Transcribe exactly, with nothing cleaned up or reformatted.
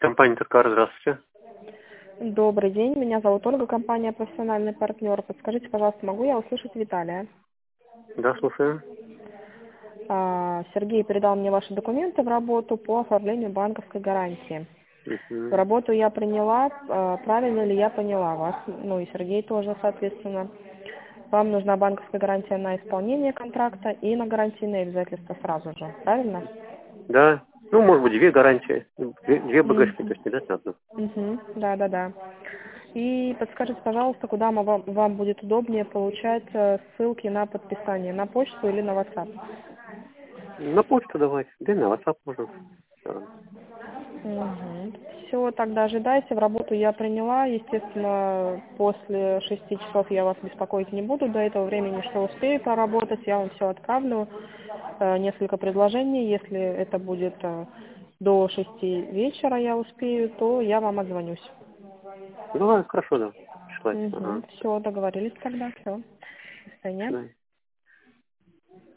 Компания Туркар, здравствуйте. Добрый день, меня зовут Ольга, компания «Профессиональный партнер». Подскажите, пожалуйста, могу я услышать Виталия? Да, слушаю. А, Сергей передал мне ваши документы в работу по оформлению банковской гарантии. В Мгм. работу я приняла, а, правильно ли я поняла вас, ну и Сергей тоже, соответственно. Вам нужна банковская гарантия на исполнение контракта и на гарантийные обязательства сразу же, правильно? Да. Ну, может быть, две гарантии. Две, две багажки, то Мгм. есть не дать одну. Мгм. Да, да, да. И подскажите, пожалуйста, куда мы вам, вам будет удобнее получать э, ссылки на подписание, на почту или на WhatsApp? На почту давайте. Да и на WhatsApp можно. Да. Все, тогда ожидайте. В работу я приняла. Естественно, после шести часов я вас беспокоить не буду. До этого времени, что успею поработать, я вам все отправлю. Э, Несколько предложений. Если это будет э, до шести вечера я успею, то я вам отзвонюсь. Ну, ладно, хорошо, да. Присылайте. Угу. Ага. Все, договорились тогда. Все. До До свидания. свидания.